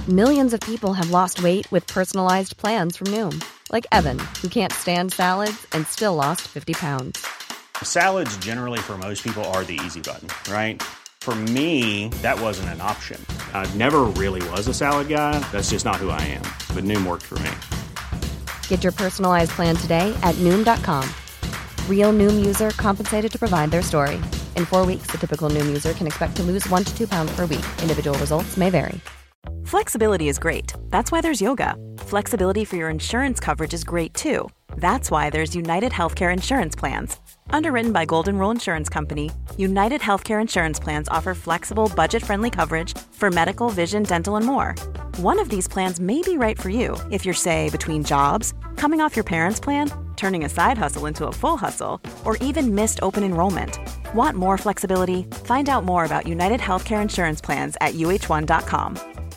Millions of people have lost weight with personalized plans from Noom. Like Evan, who can't stand salads and still lost 50 pounds. Salads generally for most people are the easy button, right? For me, that wasn't an option. I never really was a salad guy. That's just not who I am. But Noom worked for me. Get your personalized plan today at Noom.com. Real Noom user compensated to provide their story. In 4 weeks, the typical Noom user can expect to lose 1 to 2 pounds per week. Individual results may vary. Flexibility is great. That's why there's yoga. Flexibility for your insurance coverage is great too. That's why there's United Healthcare Insurance Plans. Underwritten by Golden Rule Insurance Company, United Healthcare Insurance Plans offer flexible, budget-friendly coverage for medical, vision, dental, and more. One of these plans may be right for you if you're, say, between jobs, coming off your parents' plan, turning a side hustle into a full hustle, or even missed open enrollment. Want more flexibility? Find out more about United Healthcare Insurance Plans at uh1.com.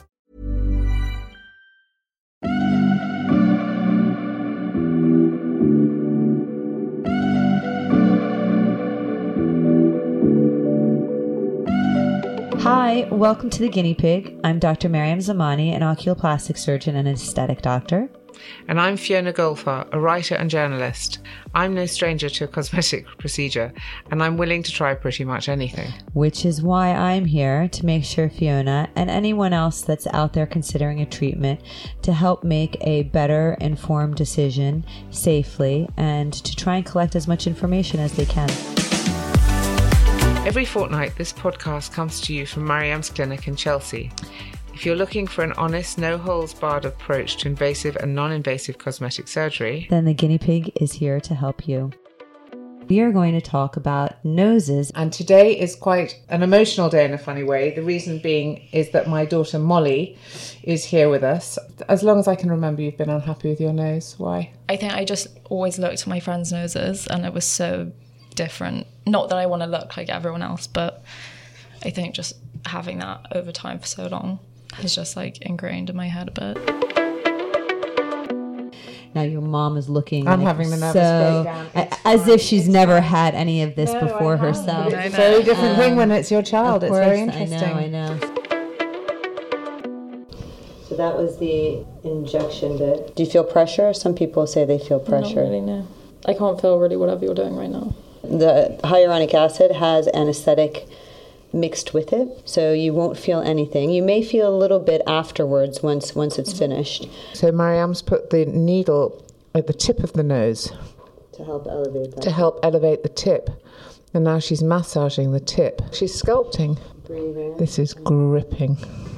Hi, welcome to The Guinea Pig. I'm Dr. Mariam Zamani, an oculoplastic surgeon and aesthetic doctor. And I'm Fiona Goldfarb, a writer and journalist. I'm no stranger to a cosmetic procedure, and I'm willing to try pretty much anything. Which is why I'm here to make sure Fiona and anyone else that's out there considering a treatment to help make a better informed decision safely and to try and collect as much information as they can. Every fortnight, this podcast comes to you from Mariam's clinic in Chelsea. If you're looking for an honest, no-holds-barred approach to invasive and non-invasive cosmetic surgery, then The Guinea Pig is here to help you. We are going to talk about noses. And today is quite an emotional day in a funny way. The reason being is that my daughter Molly is here with us. As long as I can remember, you've been unhappy with your nose. Why? I think I just always looked at my friends' noses and it was so different. Not that I want to look like everyone else, but I think just having that over time for so long has just like ingrained in my head a bit. Now your mom is looking I'm having the nervous breakdown. As if she's never had any of this before herself. It's a very different thing when it's your child. It's very interesting. I know. So that was the injection bit. Do you feel pressure? Some people say they feel pressure. Not really, no. I can't feel really whatever you're doing right now. The hyaluronic acid has anesthetic mixed with it, so you won't feel anything. You may feel a little bit afterwards once it's finished. So Mariam's put the needle at the tip of the nose To help elevate that. to help elevate the tip. And now she's massaging the tip. She's sculpting. Breathing. This is gripping.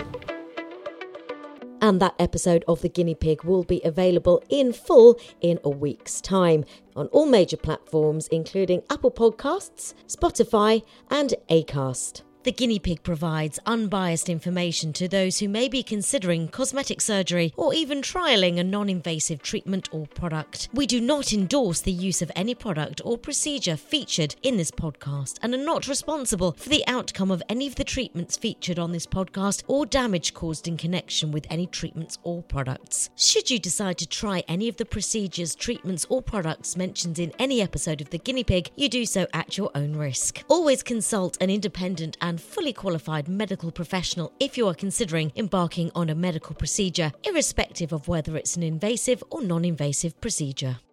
And that episode of The Guinea Pig will be available in full in a week's time on all major platforms, including Apple Podcasts, Spotify, and Acast. The Guinea Pig provides unbiased information to those who may be considering cosmetic surgery or even trialling a non-invasive treatment or product. We do not endorse the use of any product or procedure featured in this podcast and are not responsible for the outcome of any of the treatments featured on this podcast or damage caused in connection with any treatments or products. Should you decide to try any of the procedures, treatments or products mentioned in any episode of The Guinea Pig, you do so at your own risk. Always consult an independent and fully qualified medical professional if you are considering embarking on a medical procedure, irrespective of whether it's an invasive or non-invasive procedure.